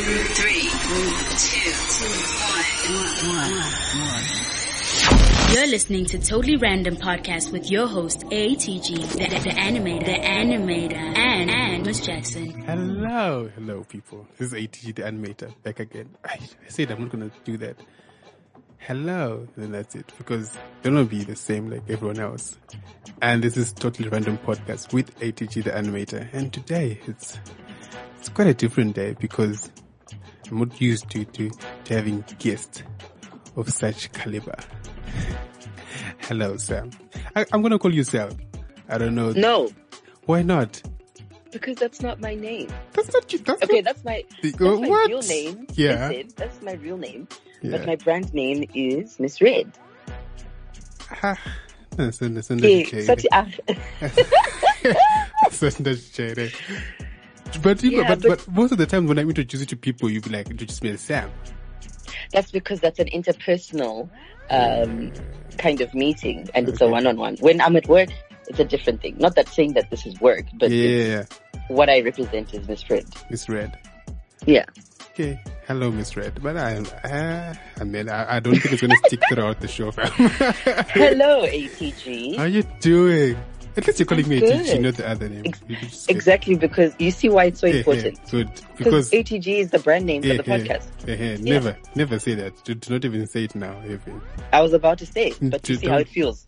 Three, two, one. You're listening to Totally Random Podcast with your host, ATG, the animator, and Miss Jackson. Hello, people. This is ATG, the animator, back again. I said I'm not going to do that. Hello, and then that's it, because they're not be the same like everyone else. And this is Totally Random Podcast with ATG, the animator. And today, it's quite a different day because I'm not used to having guests of such caliber. Hello, Sam. I'm going to call you Sam. I don't know. No. Why not? Because that's not my name. That's not you. That's my real name. Yeah. Listen, that's my real name. Yeah. But my brand name is Miss Red. But most of the time when I introduce you to people, you be like, introduce me as Sam. That's because that's an interpersonal kind of meeting, and it's a one-on-one. When I'm at work, it's a different thing. Not that saying that this is work, but what I represent is Miss Red. Miss Red. Yeah. Okay. Hello, Miss Red. But I don't think it's going to stick throughout the show, fam. Hello, ATG. How you doing? At least you're calling me good. ATG, not the other name. Exactly, because you see why it's so important. Good. Because ATG is the brand name for the podcast. Never say that. Do not even say it now. Even. I was about to say it, but you see how it feels.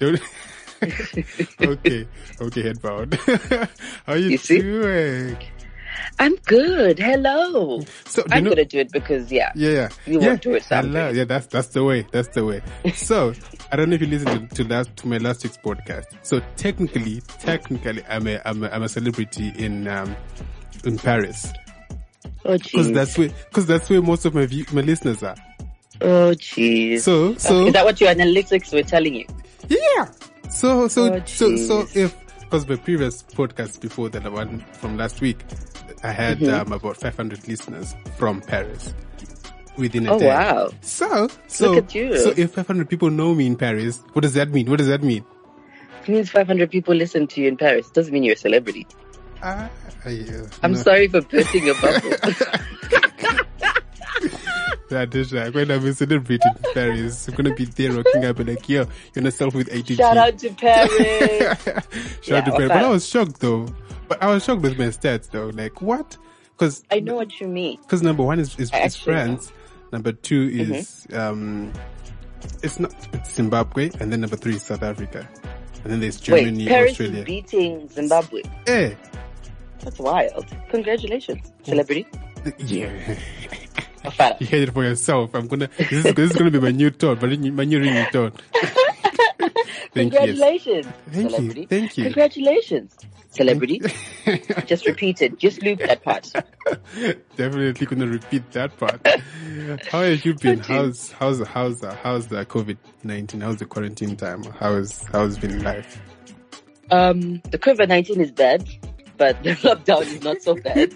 Okay, headbound. How you doing? I'm good. Hello. So I'm gonna do it because you won't do it. Hello. Yeah, that's the way. So I don't know if you listened to my last week's podcast. So technically, I'm a celebrity in Paris. Oh, jeez. Because that's where most of my listeners are. Oh, jeez. So is that what your analytics were telling you? Yeah. So if, because my previous podcast before that, the one from last week, I had about 500 listeners from Paris within a day. Oh, wow. So look at you. So if 500 people know me in Paris, what does that mean? It means 500 people listen to you in Paris. It doesn't mean you're a celebrity. I'm sorry for bursting your bubble. That is right. When I'm a celebrity in Paris, I'm gonna be there rocking up and like, yo, you're gonna self with ATG. Shout out to Paris. Shout out to Paris. But I was shocked though. But I was shocked with my stats though. Like what? Because I know what you mean. Because number one is France. Number two is it's Zimbabwe, and then number three is South Africa, and then there's Germany, Paris Australia. Is beating Zimbabwe. Hey, that's wild! Congratulations, celebrity. Yeah. You heard it for yourself. This is gonna be my new tone, my new ringing tone. Congratulations, celebrity. Thank you. Congratulations, celebrity. Just repeat it. Just loop that part. Definitely gonna repeat that part. How have you been? How's the COVID-19? How's the quarantine time? How's been life? The COVID-19 is bad, but the lockdown is not so bad.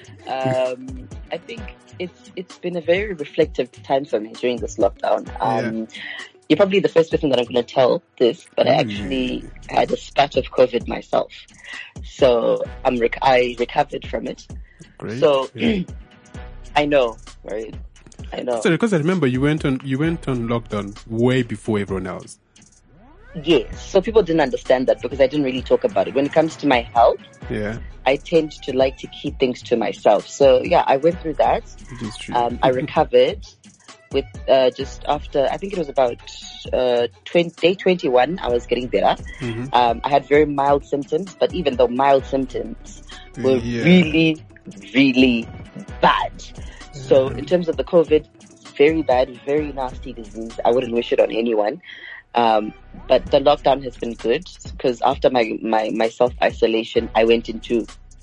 I think it's been a very reflective time for me during this lockdown. You're probably the first person that I'm going to tell this, but I actually had a spat of COVID myself. So I recovered from it. Great. So I know, right? I know. Sorry, because I remember you went on lockdown way before everyone else. Yes. So people didn't understand that because I didn't really talk about it. When it comes to my health, I tend to like to keep things to myself. So I went through that. It is true. I recovered with just after, I think it was about day 21, I was getting better. I had very mild symptoms, but even though mild symptoms were really, really bad. So in terms of the COVID, very bad, very nasty disease. I wouldn't wish it on anyone. But the lockdown has been good because after my self-isolation, I went into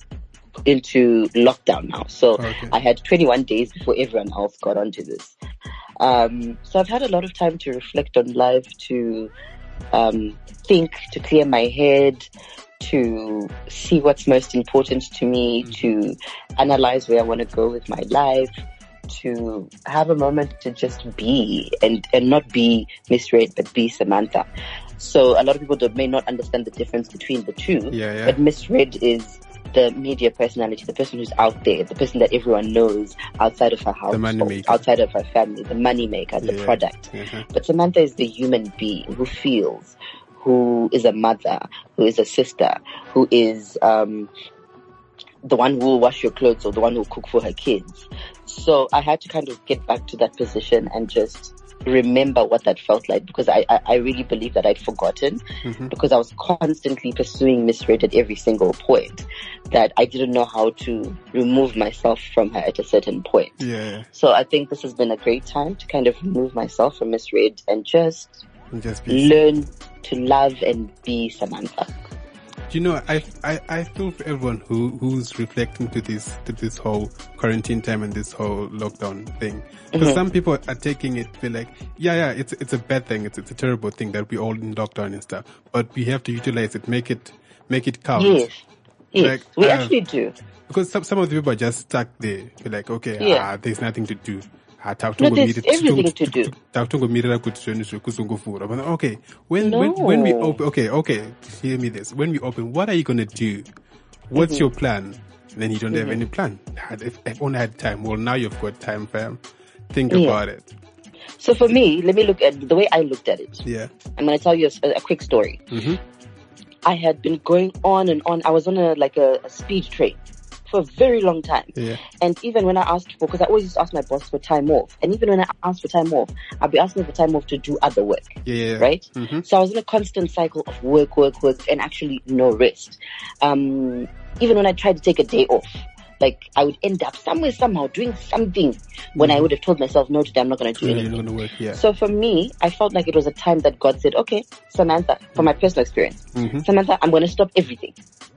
lockdown now. So I had 21 days before everyone else got onto this. So I've had a lot of time to reflect on life, to think, to clear my head, to see what's most important to me, to analyze where I want to go with my life, to have a moment to just be and not be Miss Red, but be Samantha. So a lot of people may not understand the difference between the two, but Miss Red is the media personality, the person who's out there, the person that everyone knows outside of her house, outside of her family, the money maker, the product. But Samantha is the human being who feels, who is a mother, who is a sister, who is the one who will wash your clothes or the one who will cook for her kids. So I had to kind of get back to that position and just remember what that felt like, because I really believe that I'd forgotten because I was constantly pursuing Miss Red at every single point, that I didn't know how to remove myself from her at a certain point. Yeah. So I think this has been a great time to kind of remove myself from Miss Red and just learn to love and be Samantha. You know, I feel for everyone who's reflecting to this whole quarantine time and this whole lockdown thing. Because some people are taking it, feel like, it's a bad thing, it's a terrible thing that we all in lockdown and stuff. But we have to utilize it, make it count. Yes, like, we actually do. Because some of the people are just stuck there. They're like, okay, there's nothing to do. No, there's everything to do. Okay, when we open, okay, hear me this. When we open, what are you gonna do? What's your plan? And then you don't have any plan. If I only had time. Well, now you've got time, fam. Think about it. So for me, let me look at the way I looked at it. Yeah. I'm gonna tell you a quick story. I had been going on and on. I was on a speed train for a very long time. Yeah. And even when I asked for, because I always used to ask my boss for time off, and even when I asked for time off, I'd be asking for time off to do other work. Yeah. Right? So I was in a constant cycle of work, and actually no rest. Even when I tried to take a day off, like I would end up somehow doing something when I would have told myself, no, today I'm not going to do anything. You're gonna work, So for me, I felt like it was a time that God said, okay, Samantha, from my personal experience, Samantha, I'm going to stop everything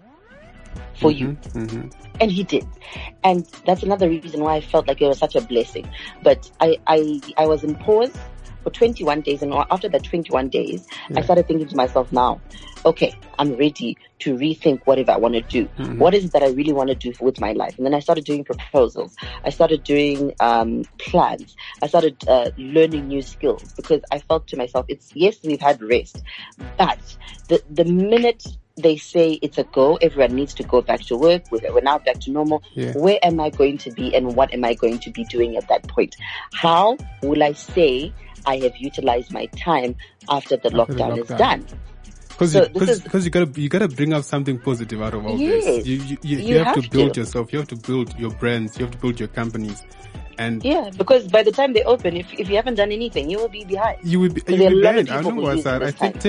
for you. And he did. And that's another reason why I felt like it was such a blessing. But I was in pause for 21 days. And after that 21 days, I started thinking to myself now, okay, I'm ready to rethink whatever I want to do. What is it that I really want to do with my life? And then I started doing proposals. I started doing plans. I started learning new skills, because I felt to myself, yes, we've had rest, but the minute they say it's a go, everyone needs to go back to work, we're now back to normal. Where am I going to be, and what am I going to be doing at that point? How will I say I have utilized my time after the lockdown is done? Because you gotta bring out something positive out of all this. You have to build yourself. You have to build your brands. You have to build your companies. And because by the time they open, if you haven't done anything, you will be behind. You will be behind. I know what's that. I think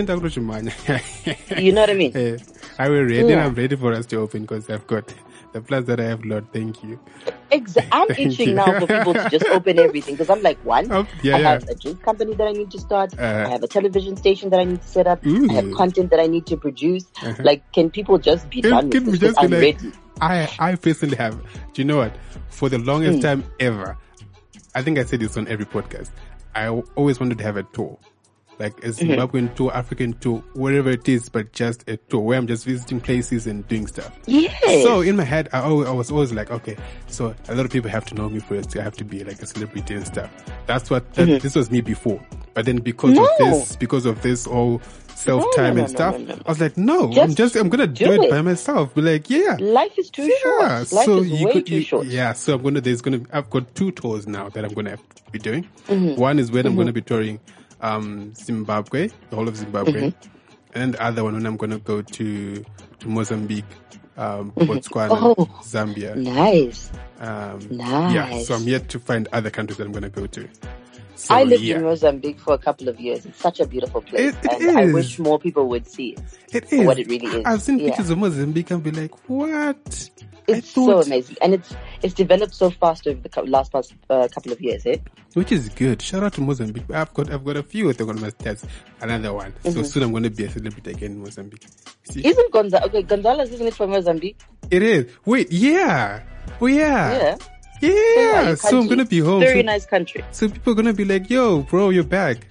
you know what I mean? I will ready. I'm ready for us to open, because I've got the plans that I have, Lord. Thank you. I'm itching now for people to just open everything, because I'm like, I have a juice company that I need to start. I have a television station that I need to set up. I have content that I need to produce. Like, can people just be done with this? I'm ready. I personally have. Do you know what? For the longest time ever, I think I said this on every podcast, I always wanted to have a tour. Like a Zimbabwean tour, African tour, wherever it is, but just a tour where I'm just visiting places and doing stuff. Yes. So in my head, I was always like, okay, so a lot of people have to know me first. I have to be like a celebrity and stuff. That's what, this was me before. But then because of this all self-time and stuff, I was like, no, I'm gonna do it by myself. Be like, life is too short. Life is way too short. Yeah, so I've got 2 tours now that I'm gonna have to be doing. One is when I'm gonna be touring Zimbabwe, the whole of Zimbabwe, and the other one when I'm gonna go to Mozambique, Botswana, Zambia. Nice. Yeah, so I'm yet to find other countries that I'm gonna go to. So, I lived in Mozambique for a couple of years. It's such a beautiful place. It is. I wish more people would see it. It is. For what it really is. I've seen pictures of Mozambique and be like, what? It's so amazing. And it's developed so fast over the last couple of years, Which is good. Shout out to Mozambique. I've got a few. They're gonna test another one. So soon I'm gonna be a celebrity again in Mozambique. See? Isn't Gonzalez, isn't it from Mozambique? It is. Wait, yeah. Oh yeah. Yeah. So I'm gonna be home. Very nice country. So people are gonna be like, yo, bro, you're back.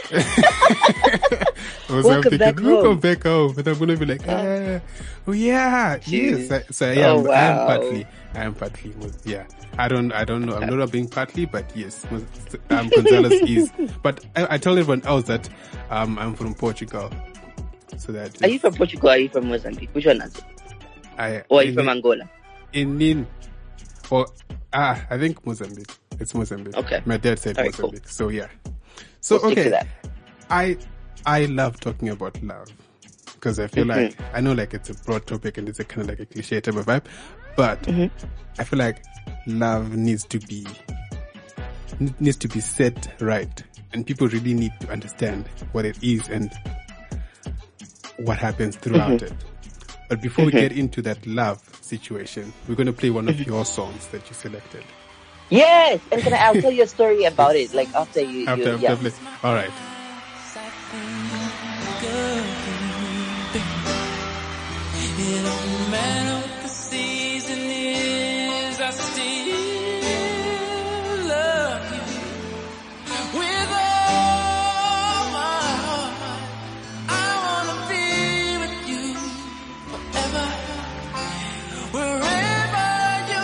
Welcome back home. And I'm gonna be like, oh yeah. Jeez. Yes. So yeah, I am partly. Yeah. I don't know. I'm not being partly, but yes. Gonzalez is. But I tell everyone else that, I'm from Portugal. So that. Are you from Portugal or are you from Mozambique? Which one is it? Or are you from Angola? I think Mozambique. It's Mozambique. Okay. My dad said Mozambique. Cool. So yeah. So we'll stick to that. I love talking about love because I feel like, I know like it's a broad topic and it's a kind of like a cliche type of vibe, but I feel like love needs to be set right, and people really need to understand what it is and what happens throughout it. But before we get into that love situation, we're going to play one of your songs that you selected. Yes, and I'll tell you a story about it, like after you. All right. It don't matter what the season is, I still love you with all my heart. I wanna be with you forever, wherever you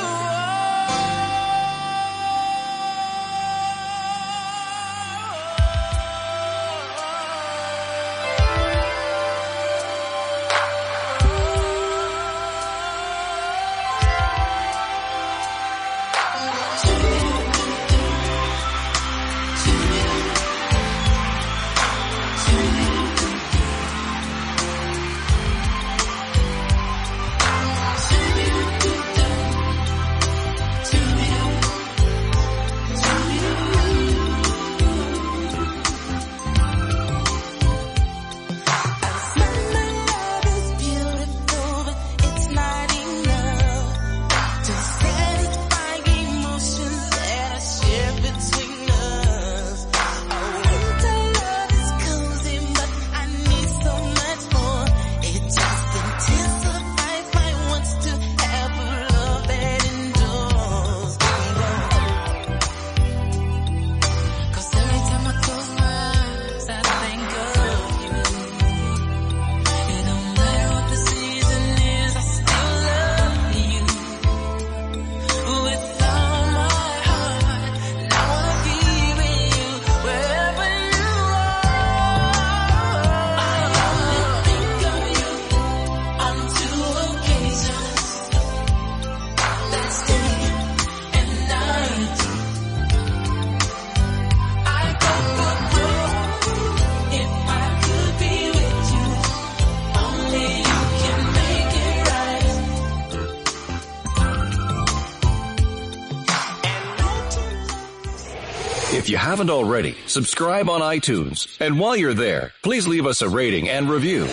If you haven't already, subscribe on iTunes. And while you're there, please leave us a rating and review.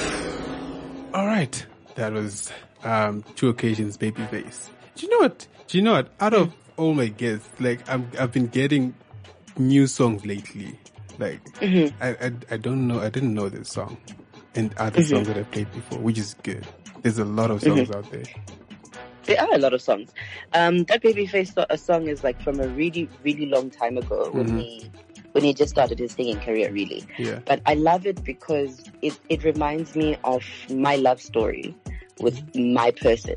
All right. That was 2 Occasions, Babyface. Do you know what? Out of all my guests, like I've been getting new songs lately. Like I don't know. I didn't know this song and other songs that I played before, which is good. There's a lot of songs out there. There are a lot of songs. That Babyface song is like from a really, really long time ago when he just started his singing career, really. Yeah. But I love it because it reminds me of my love story with my person.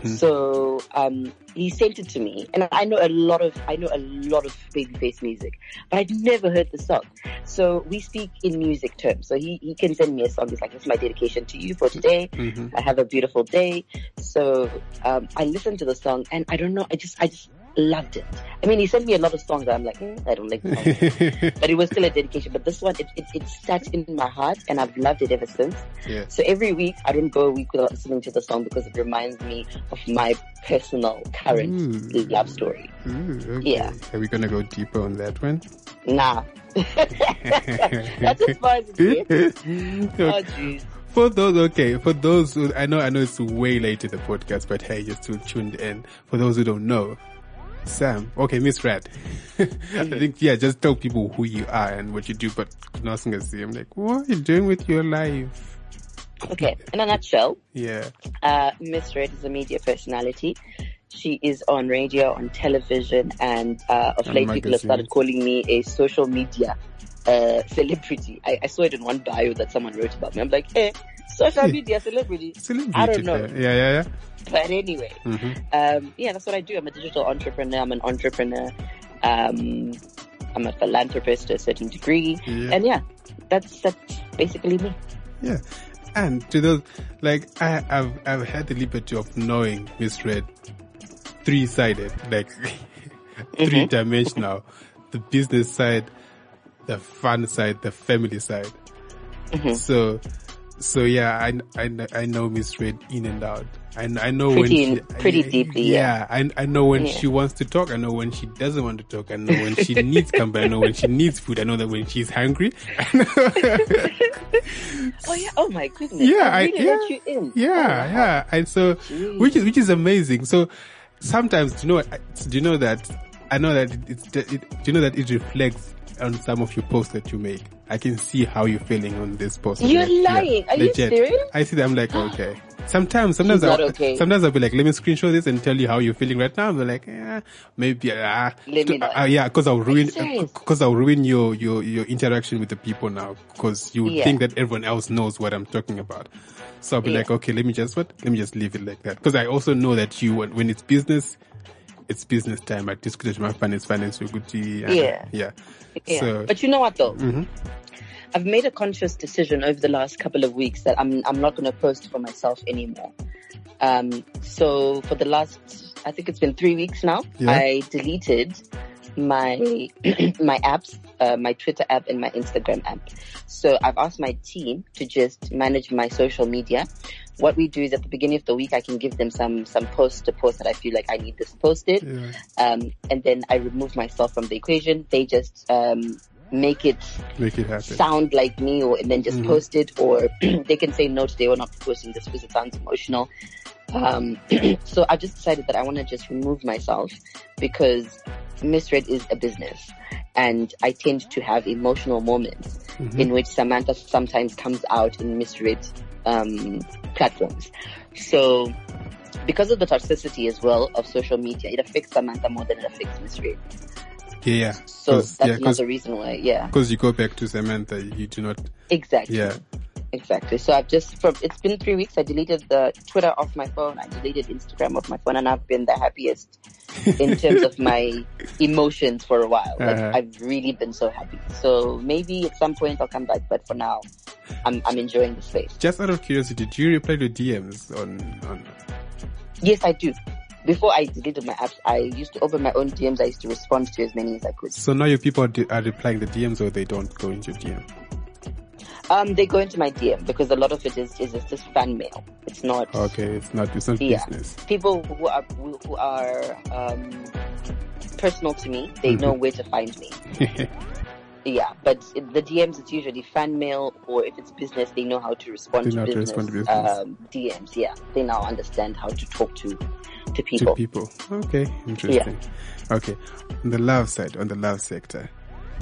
So he sent it to me, and I know a lot of Babyface music, but I'd never heard the song. So we speak in music terms. So he can send me a song. He's like, "It's my dedication to you for today. I have a beautiful day." So I listened to the song, and I don't know, I just loved it. I mean, he sent me a lot of songs that I'm like, I don't like the song. But it was still a dedication. But this one, it sat in my heart, and I've loved it ever since. Yeah. So every week, I don't go a week without listening to the song because it reminds me of my personal current love story. Okay. Yeah. Are we going to go deeper on that one? Nah. That's as far as it gets. Oh, jeez. For those who, I know it's way late in the podcast, but hey, you're still tuned in. For those who don't know, Sam, Miss Rad. I think, just tell people who you are and what you do, but nothing to see. I'm like, what are you doing with your life? Okay, in a nutshell, Miss Red is a media personality. She is on radio, on television, and of late people have started calling me a social media celebrity. I saw it in one bio that someone wrote about me. I'm like, social media celebrity. I don't know. Yeah. But anyway, that's what I do. I'm a digital entrepreneur. I'm an entrepreneur. I'm a philanthropist to a certain degree. And that's basically me. Yeah. And to those, like, I've had the liberty of knowing Miss Red three-sided, like three-dimensional, the business side, the fun side, the family side. So yeah, I know Miss Red in and out. I know pretty deeply. Yeah, I know when she wants to talk. I know when she doesn't want to talk. I know when she needs company. I know when she needs food. I know that when she's hungry. Oh yeah! Oh my goodness! Yeah, I really let you in. Yeah. And so, which is amazing. So sometimes, do you know that it reflects on some of your posts that you make. I can see how you're feeling on this post. You're lying. Are you serious? I see that. I'm like, okay. Sometimes I'll be like, let me screenshot this and tell you how you're feeling right now. I'm like, maybe, because I'll ruin your interaction with the people now, because you would think that everyone else knows what I'm talking about. So I'll be like, okay, let me just leave it like that. Because I also know that when it's business time. Like, this could my finance, you're good to, yeah. So, but you know what though? I've made a conscious decision over the last couple of weeks that I'm not going to post for myself anymore. So for the last, I think it's been 3 weeks now, I deleted my my apps, my Twitter app and my Instagram app. So I've asked my team to just manage my social media. What we do is at the beginning of the week, I can give them some posts to post that I feel like I need this posted. And then I remove myself from the equation. They just, make it happen, sound like me, and then just post it, or they can say no today, we're not posting this because it sounds emotional. So I just decided that I want to just remove myself, because Miss Red is a business, and I tend to have emotional moments in which Samantha sometimes comes out in Miss Red platforms. So because of the toxicity as well of social media, it affects Samantha more than it affects Miss Red. Yeah. So that's another reason why, Because you go back to Samantha, you do not... Exactly. Yeah. Exactly. So it's been 3 weeks. I deleted the Twitter off my phone. I deleted Instagram off my phone, and I've been the happiest in terms of my emotions for a while. Like, I've really been so happy. So maybe at some point I'll come back, but for now, I'm enjoying the space. Just out of curiosity, do you reply to DMs on... Yes, I do. Before I deleted my apps, I used to open my own DMs. I used to respond to as many as I could. So now your people are replying the DMs, or they don't go into DM? They go into my DM, because a lot of it is just fan mail. It's not... Okay, it's not business. People who are personal to me, they know where to find me. Yeah, but the DMs, it's usually fan mail, or if it's business, they know how to respond to business. DMs, they now understand how to talk to people. Okay, interesting. Yeah. Okay, on the love side, on the love sector,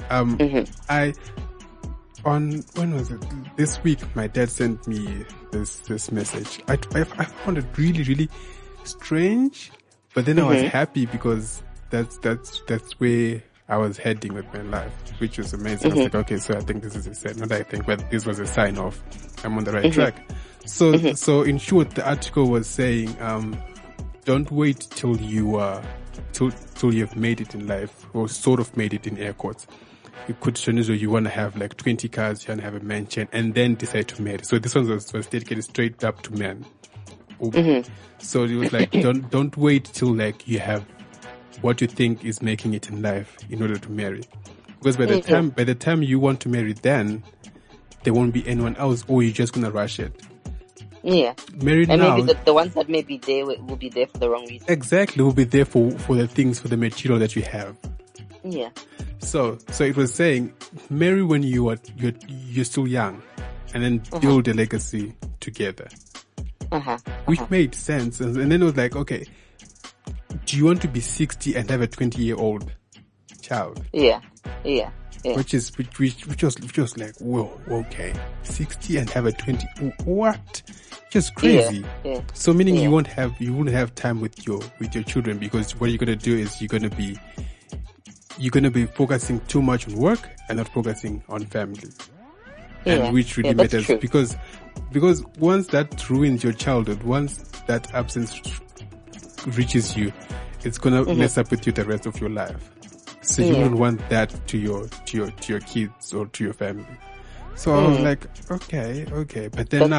when was it? This week, my dad sent me this message. I found it really, really strange, but then I was happy, because that's where I was heading with my life, which was amazing. I was like, okay, so I think this is a sign. Not I think, but this was a sign of I'm on the right track. So in short, the article was saying, don't wait till you've made it in life, or sort of made it in air quotes. You could, you want to have like 20 cars, you want to have a mansion, and then decide to marry. So this one was dedicated straight up to men. So it was like, don't wait till like you have what you think is making it in life in order to marry. Because by the time you want to marry, then there won't be anyone else, or you're just gonna rush it. Yeah. Married and now. Maybe the ones that may be there will be there for the wrong reason. Exactly, will be there for the things, for the material that you have. Yeah. So it was saying, marry when you're still young, and then build a legacy together. Which made sense. And then it was like, okay, do you want to be 60 and have a 20-year-old child? Yeah. Which was like, whoa, okay, 60 and have a 20, what? Just crazy. Yeah. So meaning you won't have time with your children, because what you're gonna do is you're gonna be focusing too much on work and not focusing on family. And which really matters, because once that ruins your childhood, once that absence reaches you, it's gonna mess up with you the rest of your life. So you don't want that to your kids or to your family. So I was like, okay. But then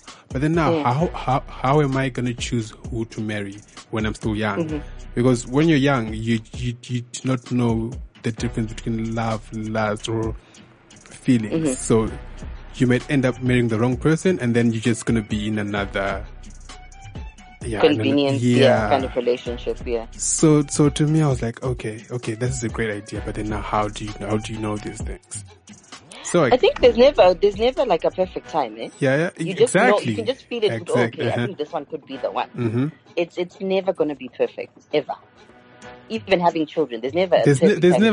how am I going to choose who to marry when I'm still young? Because when you're young, you do not know the difference between love, lust, or feelings. So you might end up marrying the wrong person, and then you're just going to be in another convenience, kind of relationship. So to me, I was like, okay, this is a great idea. But then now, how do you know these things? So I think there's never like a perfect time, eh? Yeah, you just exactly. know, you can just feel it. Exactly. Okay, I think this one could be the one. It's never going to be perfect ever. Even having children, there's never because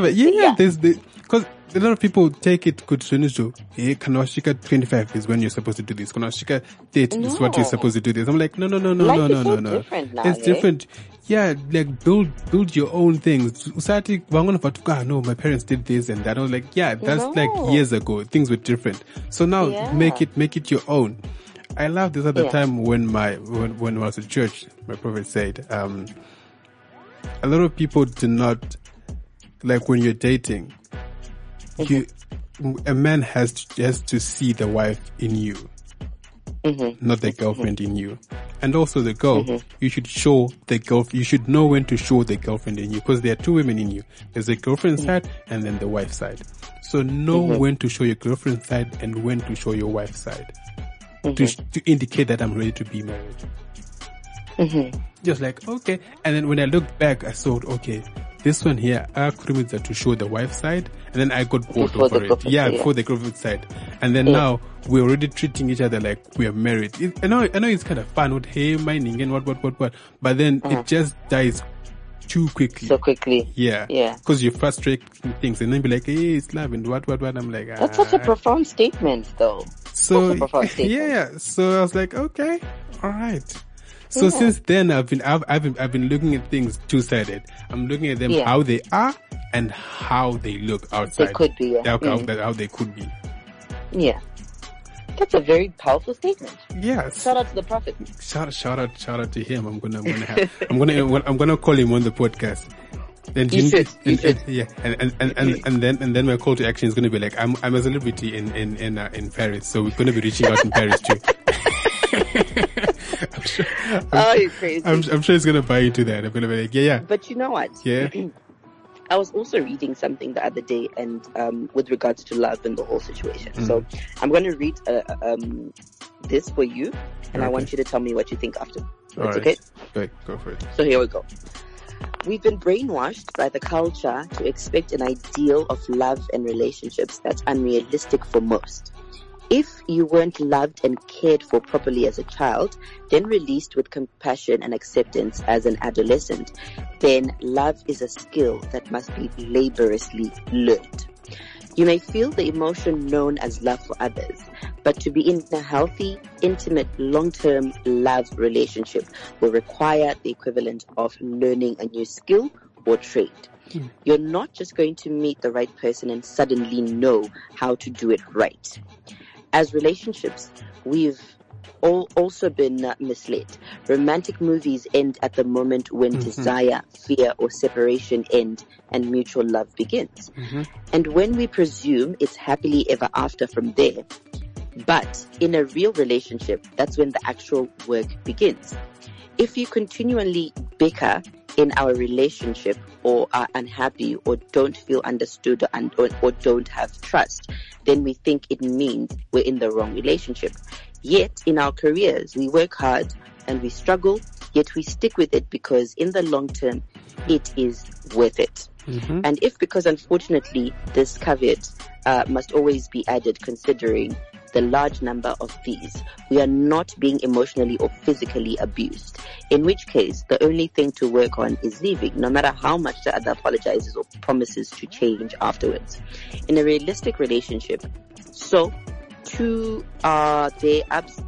a lot of people take it good to hey, Kanashika 25 is when you're supposed to do this. Kanashika 30 is what you're supposed to do this. I'm like, no. Different now, it's different. Yeah, like build your own things. No, my parents did this and that. I was like, yeah, that's like years ago. Things were different. So now make it your own. I love this other time when I was at church, my prophet said, a lot of people do not, like when you're dating, a man has to see the wife in you, not the girlfriend in you. And also the girl, you should show the you should know when to show the girlfriend in you, because there are two women in you. There's the girlfriend side and then the wife side. So know when to show your girlfriend side and when to show your wife side to indicate that I'm ready to be married. Just like, okay. And then when I looked back, I thought, okay, this one here, I couldn't to show the wife side, and then I got bored over it. Before the girlfriend side. And then now we're already treating each other like we are married. I know it's kind of fun with hey, mining and what. But then it just dies too quickly. So quickly. Yeah. Because you frustrate things and then be like, hey, it's love and what. I'm like, That's such a profound statement though. So, yeah. So I was like, okay, all right. So since then, I've been looking at things two-sided. I'm looking at them how they are and how they look outside. They could be, how they could be. Yeah, that's a very powerful statement. Yes. Shout out to the prophet. Shout out to him. I'm gonna call him on the podcast. Then you should. Yeah, and then my call to action is gonna be like, I'm a celebrity in Paris, so we're gonna be reaching out in Paris too. You're crazy. I'm sure it's gonna buy into that. I'm gonna be like, yeah. But you know what? Yeah. I was also reading something the other day, and with regards to love and the whole situation. So I'm going to read this for you, and I want you to tell me what you think after. That's okay? Okay, go for it. So here we go. We've been brainwashed by the culture to expect an ideal of love and relationships that's unrealistic for most. If you weren't loved and cared for properly as a child, then released with compassion and acceptance as an adolescent, then love is a skill that must be laboriously learned. You may feel the emotion known as love for others, but to be in a healthy, intimate, long-term love relationship will require the equivalent of learning a new skill or trade. You're not just going to meet the right person and suddenly know how to do it right. As relationships, we've also been misled. Romantic movies end at the moment when desire, fear, or separation end and mutual love begins. And when we presume it's happily ever after from there, but in a real relationship, that's when the actual work begins. If you continually bicker in our relationship or are unhappy or don't feel understood or don't have trust, then we think it means we're in the wrong relationship. Yet in our careers, we work hard and we struggle, yet we stick with it because in the long term, it is worth it. And if, because unfortunately this caveat must always be added considering the large number of these, we are not being emotionally or physically abused, in which case the only thing to work on is leaving, no matter how much the other apologizes or promises to change afterwards. In a realistic relationship, so too are their ups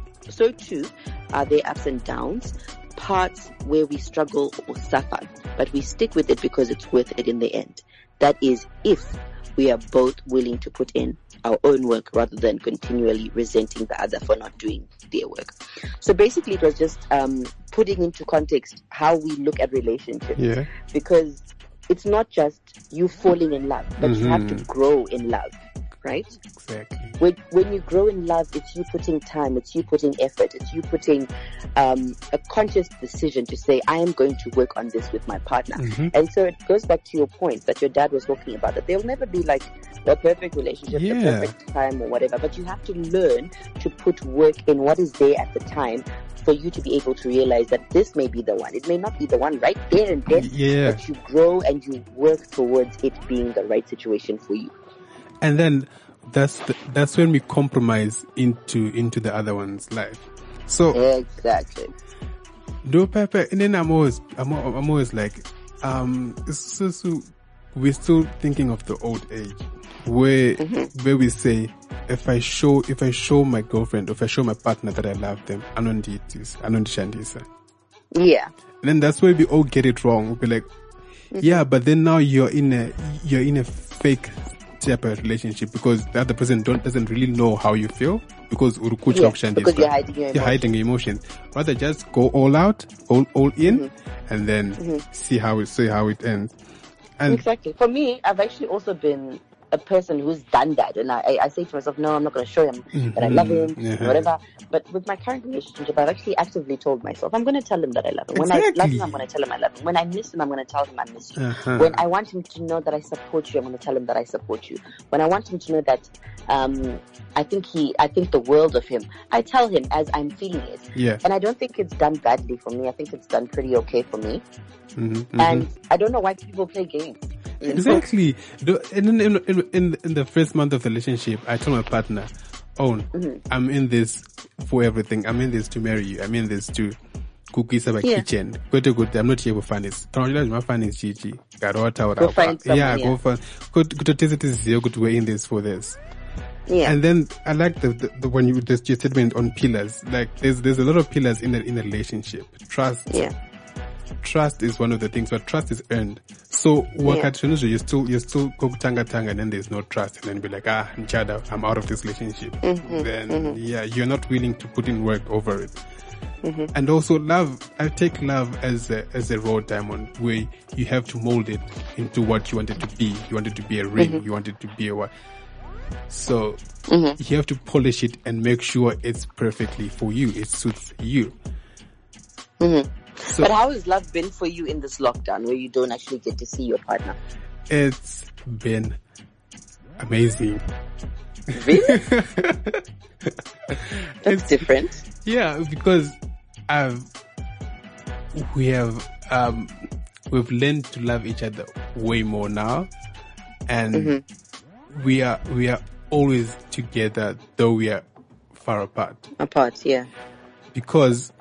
and downs, parts where we struggle or suffer, but we stick with it because it's worth it in the end. That is, if we are both willing to put in our own work rather than continually resenting the other for not doing their work. So basically it was just putting into context how we look at relationships, because it's not just you falling in love, but you have to grow in love. right? Exactly. When you grow in love, it's you putting time, it's you putting effort, it's you putting a conscious decision to say, I am going to work on this with my partner. And so it goes back to your point that your dad was talking about, that there'll never be like the perfect relationship, the perfect time or whatever, but you have to learn to put work in what is there at the time for you to be able to realize that this may be the one. It may not be the one right there and then, but you grow and you work towards it being the right situation for you. And then that's when we compromise into the other one's life. So exactly. No, Papa. And then I'm always like, so we're still thinking of the old age where we say, if I show my girlfriend, or if I show my partner that I love them, anondishandisa. Yeah. And then that's where we all get it wrong. We'll be like, yeah, but then now you're in a fake type of relationship because the other person doesn't really know how you feel because you're hiding your emotions. Rather just go all out, all in, and then see how it ends. And exactly. For me, I've actually also been a person who's done that, and I say to myself, no, I'm not going to show him that I love him, whatever. But with my current relationship, I've actually actively told myself, I'm going to tell him that I love him. When I love him, I'm going to tell him I love him. When I miss him, I'm going to tell him I miss you. When I want him to know that I support you, I'm going to tell him that I support you. When I want him to know that I think the world of him, I tell him as I'm feeling it. Yeah. And I don't think it's done badly for me. I think it's done pretty okay for me. And I don't know why people play games. Exactly. In the first month of the relationship, I told my partner, I'm in this for everything. I'm in this to marry you. I'm in this to cook in my kitchen. Good. I'm not here for funnies. My fun is Gigi. Go find someone. Go find. Good. We're in this for this. Yeah. And then I like the when you just your statement on pillars. Like there's a lot of pillars in a relationship. Trust. Yeah. Trust is one of the things, but trust is earned. So you still go tanga, and then there's no trust, and then be like, Nchada, I'm out of this relationship. Then you're not willing to put in work over it. And also love, I take love as a raw diamond where you have to mold it into what you want it to be. You want it to be a ring. You want it to be a what. So you have to polish it and make sure it's perfectly for you. It suits you. So, but how has love been for you in this lockdown where you don't actually get to see your partner? It's been amazing. Really? That's different. Yeah, because we've learned to love each other way more now, and we are always together though we are far apart. Yeah. Because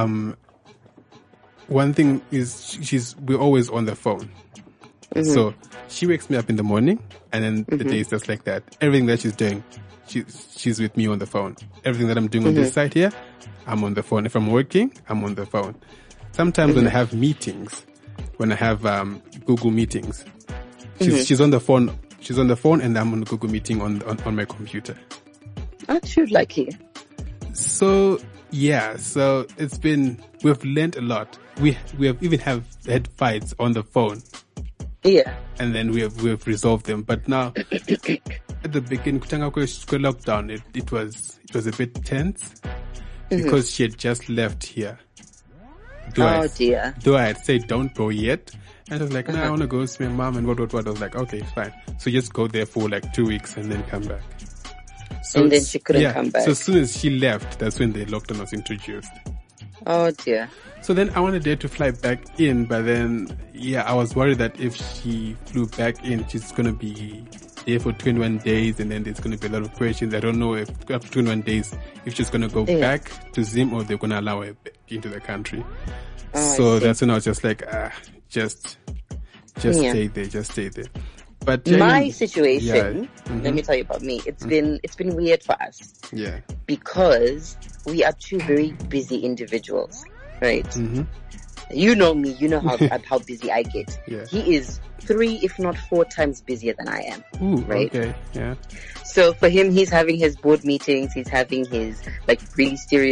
one thing is we're always on the phone. So she wakes me up in the morning and then the day is just like that. Everything that she's doing, she's with me on the phone. Everything that I'm doing on this side here, I'm on the phone. If I'm working, I'm on the phone. Sometimes when I have meetings, when I have Google meetings, she's on the phone. She's on the phone and I'm on the Google meeting on my computer. Aren't you lucky? So yeah, so we've learned a lot. We have even had fights on the phone. Yeah. And then we have resolved them. But now, at the beginning, lockdown, it was a bit tense because she had just left here. Dear. Though I had said don't go yet. And I was like, no, I want to go see my mom and what. I was like, okay, fine. So just go there for like 2 weeks and then come back. So and then she couldn't come back. So as soon as she left, that's when the lockdown was introduced. Oh dear. So then I wanted her to fly back in, but then, I was worried that if she flew back in, she's going to be there for 21 days and then there's going to be a lot of questions. I don't know if after 21 days, if she's going to go back to Zim or they're going to allow her back into the country. So that's when I was just like, just stay there. But my situation, let me tell you about me. It's been weird for us. Yeah. Because we are two very busy individuals, right? You know me, you know how busy I get. Yeah. He is 3, if not 4 times busier than I am. Ooh, right? Okay. Yeah. So for him, he's having his board meetings, he's having his like really serious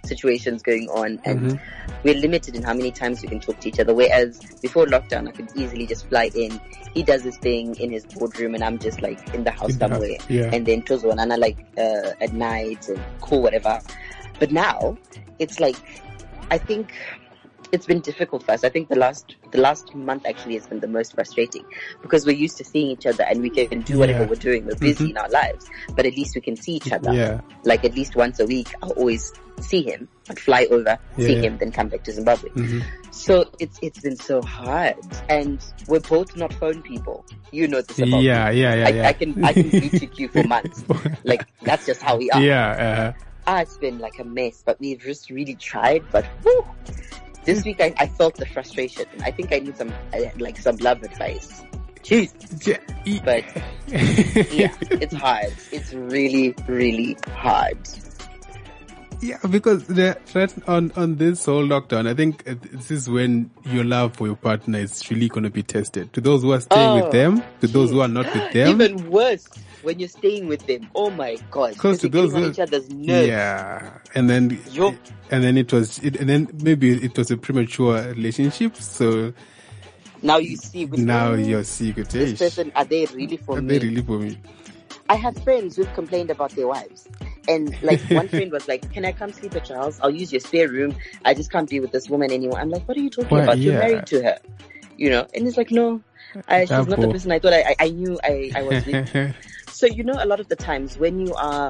situations going on, and we're limited in how many times we can talk to each other. Whereas before lockdown, I could easily just fly in. He does his thing in his boardroom, and I'm just like in the house somewhere. Yeah. And then Tozo and Anna like at night and cool, whatever. But now it's like, I think it's been difficult for us. I think the last month actually has been the most frustrating, because we're used to seeing each other and we can do whatever we're doing. We're busy in our lives, but at least we can see each other. Yeah. Like at least once a week, I'll always see him. I'd fly over, see him, then come back to Zimbabwe. So it's been so hard, and we're both not phone people. You know this about me. Yeah. I can blue tick you for months. Like that's just how we are. Yeah. It's been like a mess, but we've just really tried. But whew, this week I felt the frustration. I think I need some love advice. Jeez. But yeah, it's hard. It's really, really hard. Yeah, because on this whole lockdown, I think this is when your love for your partner is really going to be tested. To those who are staying with them, to those who are not with them. Even worse, when you're staying with them. Oh my God. Because to those on each other's nerves. Yeah. And then maybe it was a premature relationship. So now you see. You're seeing this person, are they really for me? I have friends who've complained about their wives. And like one friend was like, can I come sleep at your house? I'll use your spare room. I just can't be with this woman anymore. I'm like, what are you talking about? You're married to her. You know? And it's like, no, she's not the person I thought I knew I was with. So, you know, a lot of the times when you are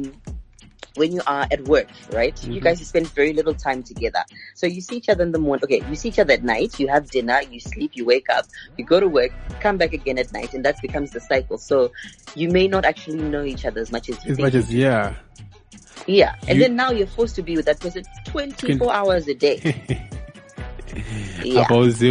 at work, right? You guys spend very little time together. So you see each other in the morning. Okay, you see each other at night. You have dinner. You sleep. You wake up. You go to work. Come back again at night, and that becomes the cycle. So you may not actually know each other as much as you think. Yeah, and then now you're forced to be with that person 24 hours a day. Yeah.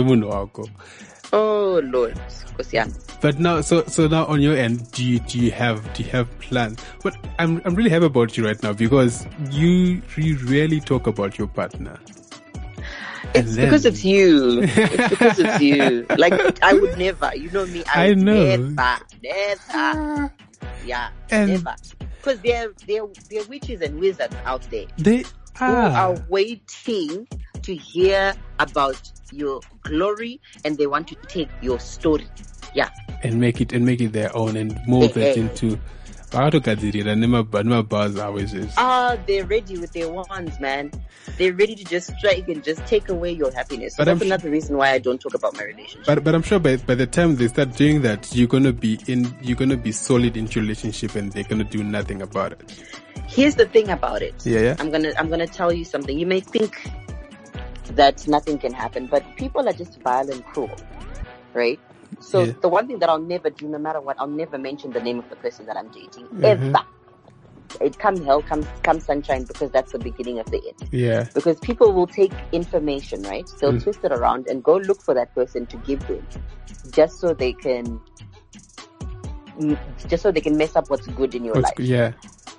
Oh Lord. But now, so now on your end, do you have plans? But I'm really happy about you right now, because you rarely talk about your partner. It's because it's you. It's because it's you. Like I would never. You know me. I know. Never. Yeah, never. Because there are witches and wizards out there. They who are waiting to hear about your glory, and they want to take your story. Yeah. And make it their own and mold it into. They're ready with their wands, man. They're ready to just strike and just take away your happiness. So that's another reason why I don't talk about my relationship. But I'm sure by the time they start doing that, you're gonna be solid into your relationship, and they're gonna do nothing about it. Here's the thing about it. Yeah. I'm gonna tell you something. You may think that nothing can happen, but people are just vile and cruel, right? So the one thing that I'll never do, no matter what, I'll never mention the name of the person that I'm dating, ever. It come hell, come sunshine, because that's the beginning of the end. Yeah. Because people will take information, right? They'll twist it around and go look for that person to give them, just so they can mess up what's good in your life. Yeah.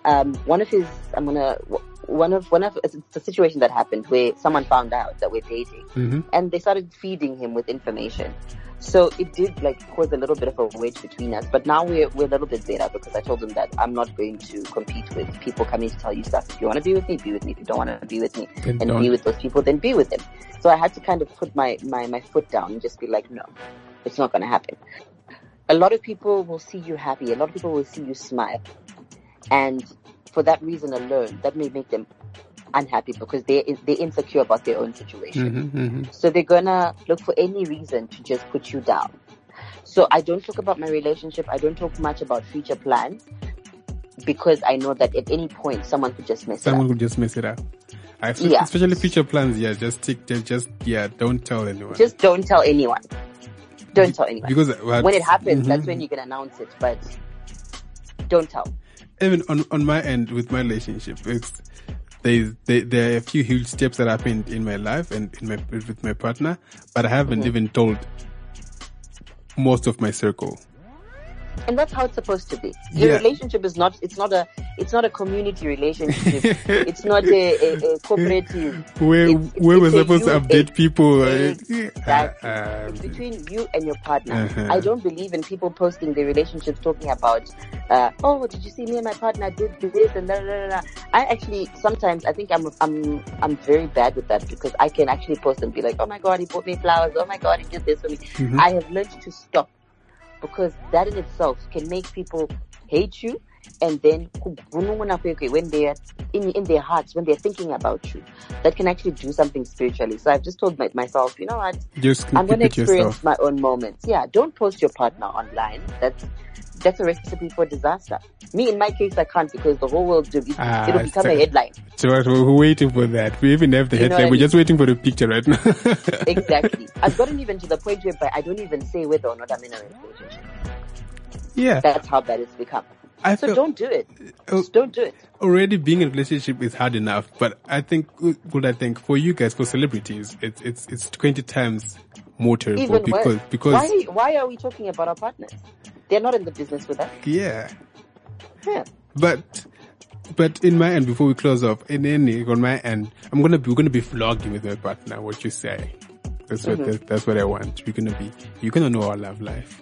It's a situation that happened where someone found out that we're dating, and they started feeding him with information. So it did cause a little bit of a wedge between us, but now we're a little bit better, because I told him that I'm not going to compete with people coming to tell you stuff. If you want to be with me, be with me. If you don't want to be with me be with those people, then be with them. So I had to kind of put my foot down and just be like, no, it's not going to happen. A lot of people will see you happy. A lot of people will see you smile. And for that reason alone, that may make them unhappy, because they're insecure about their own situation. So they're gonna look for any reason to just put you down. So I don't talk about my relationship. I don't talk much about future plans, because I know that at any point someone could just mess it up. Especially future plans. Yeah, don't tell anyone. Just don't tell anyone. Don't tell anyone. Because when it happens, that's when you can announce it. But don't tell. Even on my end with my relationship, there are a few huge steps that happened in my life and with my partner, but I haven't even told most of my circle. And that's how it's supposed to be. Your Yeah. relationship is not, it's not a community relationship. It's not a cooperative. Where It's we're a supposed to you- update people. Exactly. It's between you and your partner. Uh-huh. I don't believe in people posting their relationships talking about, oh, did you see me and my partner did this and da da da. I actually, sometimes I think I'm very bad with that, because I can actually post and be like, oh my God, he bought me flowers. Oh my God, he did this for me. Mm-hmm. I have learned to stop, because that in itself can make people hate you, and then when they are in their hearts, when they're thinking about you, that can actually do something spiritually. So I've just told myself, you know what, Just I'm going to keep it experience yourself. my own moments. Yeah, don't post your partner online. That's a recipe for disaster. Me, in my case, I can't, because the whole world it'll become a headline. So we're waiting for that. We even have the You know headline. what I We're mean? just waiting for the picture right now. Exactly. I've gotten even to the point where I don't even say whether or not I'm in a relationship. Yeah. That's how bad it's become. I So feel don't do it. Oh. Just don't do it. already being in a relationship is hard enough, but I think for you guys, for celebrities, it's 20 times more terrible Even because worse. Why are we talking about our partners? They're not in the business with us. yeah. Yeah. But in my end, before we close off, on my end, we're gonna be vlogging with my partner. What you say? That's what I want. You're gonna know our love life.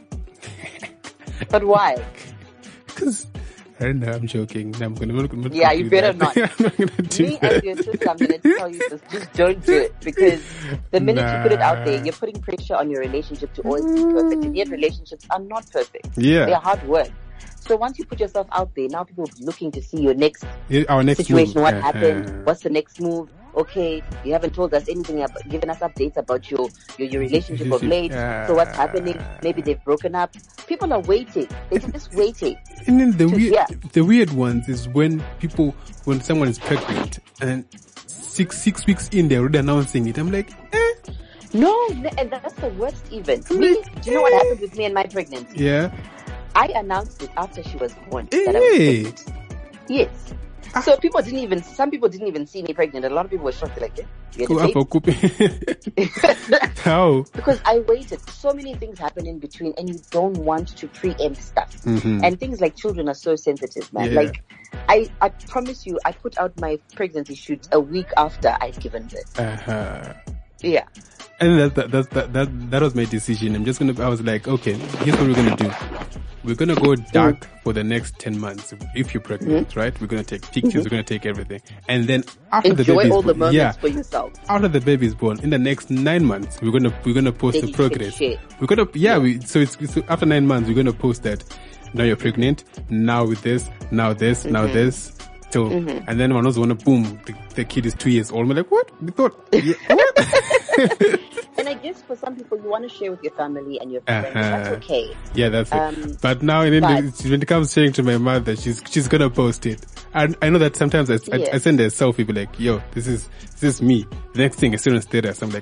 But why? Because I don't know. I'm joking. No, I'm gonna Yeah, do you better that. not. I'm not gonna do Me that. and your sister, I'm going to tell you this. Just don't do it. Because the minute you put it out there, Nah. you're putting pressure on your relationship to always be perfect. And yet relationships are not perfect. Yeah. They're hard work. So once you put yourself out there, now people are looking to see your next Our next situation. move. What happened? What's the next move? Okay, you haven't told us anything about, given us updates about your relationship of late. So what's happening? Maybe they've broken up. People are waiting. They're just waiting. And then Yeah. the weird ones is when someone is pregnant and six weeks in they're already announcing it. I'm like, No, and that's the worst even. Me, do you know what happened with me and my pregnancy? yeah. I announced it after she was born that I was Hey. pregnant. Yes. So some people didn't even see me pregnant. A lot of people were shocked, like, you had a baby? How? Because I waited. So many things happen in between, and you don't want to preempt stuff. Mhm. And things like children are so sensitive, man. Yeah. Like, I promise you, I put out my pregnancy shoot a week after I'd given birth. Uh-huh. Yeah. And that was my decision. I was like, okay, here's what we're gonna do. We're gonna go dark for the next 10 months. If you're pregnant, right? We're gonna take pictures, we're gonna take everything. And then after the Enjoy baby's all the born, moments for yourself. after the baby is born, in the next 9 months, we're gonna post Then the you can progress. share. We're gonna, so after 9 months, we're gonna post that. Now you're pregnant. Now with this. Now this. Now this. So, and then one was boom, the kid is 2 years old. We're like, what? We thought, yeah, what? And I guess for some people, you want to share with your family and your friends. Uh-huh. That's okay. Yeah, that's it. But now, when it comes sharing to my mother, she's gonna post it. And I know that sometimes I send her a selfie, be like, yo, this is me. The next thing, I see on status, I'm like,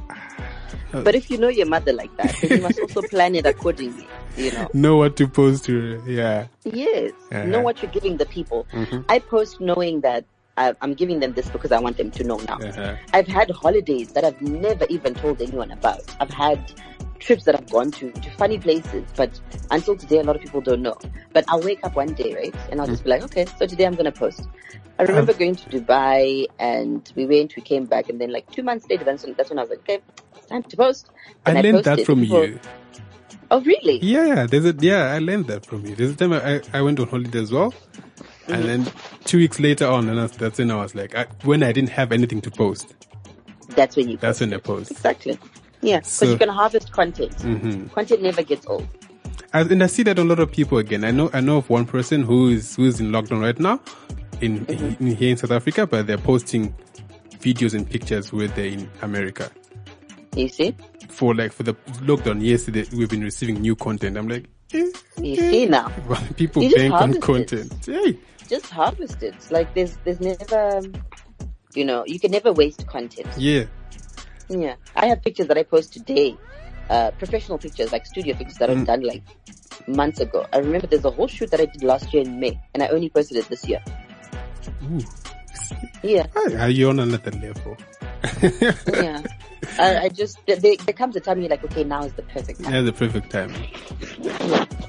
But if you know your mother like that, then you must also plan it accordingly, know what to post to her. Yeah. Yes. Uh-huh. Know what you're giving the people. I post knowing that I'm giving them this because I want them to know now. Uh-huh. I've had holidays that I've never even told anyone about. I've had trips that I've gone to funny places, but until today, a lot of people don't know. But I'll wake up one day, right? And I'll just be like, okay, so today I'm going to post. I remember going to Dubai and we came back, and then like 2 months later, that's when I was like, okay, it's time to post. And I learned that posted. from you. Oh, really? Yeah, I learned that from you. There's a time I went on holiday as well. And then 2 weeks later on, and that's when I was like, when I didn't have anything to post. That's when you post. That's when I post. Exactly. Yeah, because So- you can harvest content. Content never gets old. And I see that on a lot of people again. I know of one person who's in lockdown right now here in South Africa, but they're posting videos and pictures where they're in America. You see? For the lockdown, yesterday we've been receiving new content. I'm like, You see now. people You just bank on harvest it. content. Hey. Just harvest it. Like there's never, you can never waste content. Yeah. Yeah. I have pictures that I post today, professional pictures, like studio pictures that I've done like months ago. I remember there's a whole shoot that I did last year in May, and I only posted it this year. Ooh. Yeah. Are you on another level? Yeah. I just, there comes a time you're like, okay, now is the perfect time. Yeah, the perfect time.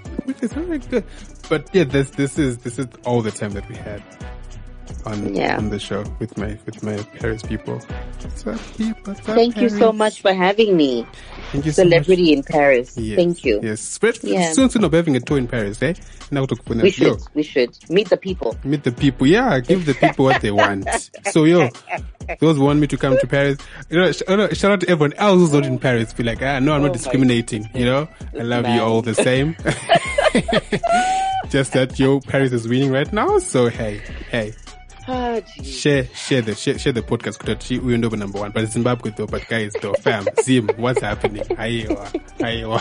Nice. All right, good. But yeah, this is all the time that we had on the show with my Paris people. What's up, people? Thank you so much for having me. Thank you Celebrity so much. in Paris. Yes, Thank you. Yes. Soon of having a tour in Paris, eh? Now We should. Meet the people. Meet the people. Yeah, give the people what they want. So, those who want me to come to Paris, shout out to everyone else who's not in Paris. Be like, no, I'm not discriminating. I love you all the same. Just that, Paris is winning right now. So, hey. Oh, share the podcast. We're number one, but Zimbabwe though. But guys, though, fam, Zim, what's happening? Ayewa.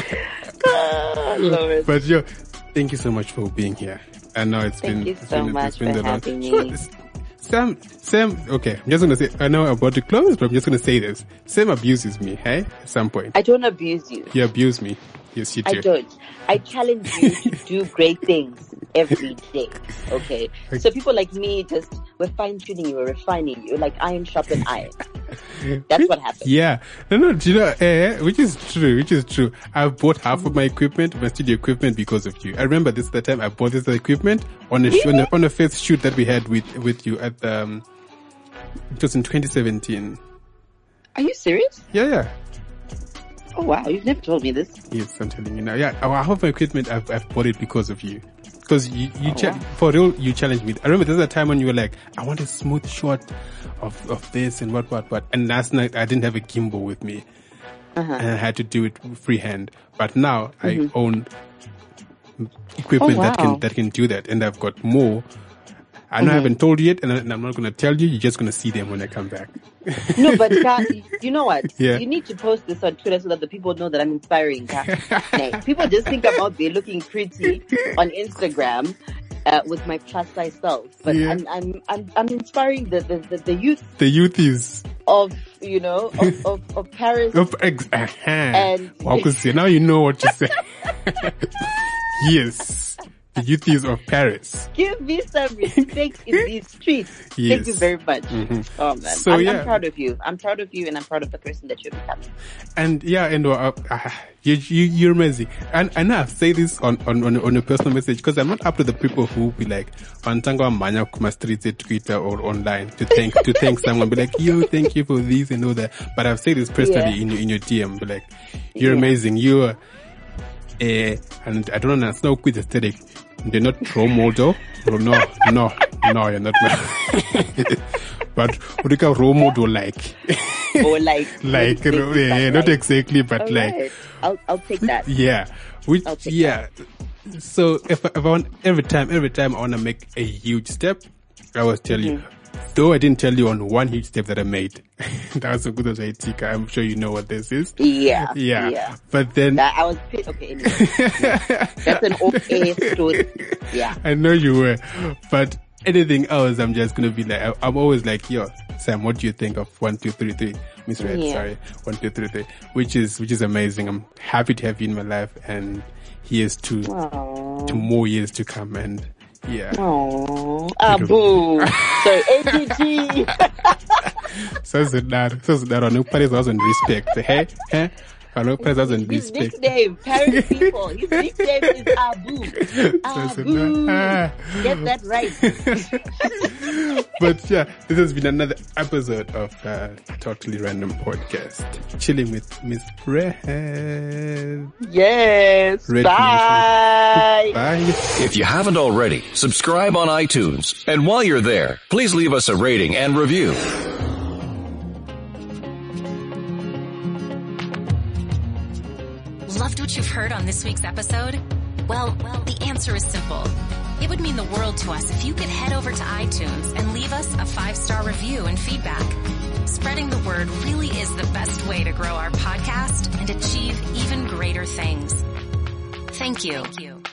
Lord. But thank you so much for being here. I know it's been having me. Sam, okay, I'm just gonna say, I know I'm about to close, but I'm just gonna say this. Sam abuses me, hey? At some point. I don't abuse you. You abuse me. Yes, you do. I don't. I challenge you to do great things every day. Okay? So people like me we're fine-tuning you, we're refining you, like iron sharpen iron. That's what happens. Yeah. No, which is true. I've bought half of my equipment, my studio equipment, because of you. I remember this is the time I bought this equipment on a first shoot that we had with you at it was in 2017. Are you serious? Yeah. Oh wow, you've never told me this. Yes, I'm telling you now. Yeah, half of my equipment I've bought it because of you. Because for real, you challenged me. I remember there was a time when you were like, I want a smooth shot of this and what. And last night I didn't have a gimbal with me. And I had to do it freehand. But now I own equipment that can do that. And I've got more. I know I haven't told you yet, and I'm not going to tell you. You're just going to see them when I come back. No, but you know what? Yeah. You need to post this on Twitter so that the people know that I'm inspiring. People just think I'm out there looking pretty on Instagram with my plus size self, but I'm inspiring the youth. The youth is of Paris. And now you know what to say. Yes. The youth of Paris. Give me some respect in these streets. Yes. Thank you very much. Mm-hmm. Oh man, so, I'm proud of you. I'm proud of you, and I'm proud of the person that you're becoming. And you're amazing. And I know I've said this on a personal message, because I'm not up to the people who be like on Tango Manya Kuma streets at Twitter or online to thank someone. Be like, thank you for this and all that. But I've said this personally in your DM. Be like, you're amazing. You're and I don't know, it's not good aesthetic. They're not role model. No, you're not. But what do you call role model like? Or like not exactly, but right. I'll take that. Yeah. So if I want every time I want to make a huge step, I always tell you. Though I didn't tell you on one huge step that I made. That was so good as Tika. I'm sure you know what this is. Yeah. But then I was okay. Anyway. That's an okay story. Yeah. I know you were, but anything else, I'm just gonna be like, I'm always like, Sam, what do you think of 1, 2, 3, 3? Miss Red, sorry, 1, 2, 3, 3, which is amazing. I'm happy to have you in my life, and here's to more years to come. And yeah. Oh, Abu. So ATG. So that on Paris wasn't respect. Hey. Paris wasn't respect. His nickname, Paris people. His nickname is Abu. Abu. Get that right. But yeah, this has been another episode of Totally Random Podcast. Chilling with Miss Red. Yes. Red Bye. Bye. If you haven't already, subscribe on iTunes. And while you're there, please leave us a rating and review. Loved what you've heard on this week's episode? Well, the answer is simple. It would mean the world to us if you could head over to iTunes and leave us a 5-star review and feedback. Spreading the word really is the best way to grow our podcast and achieve even greater things. Thank you.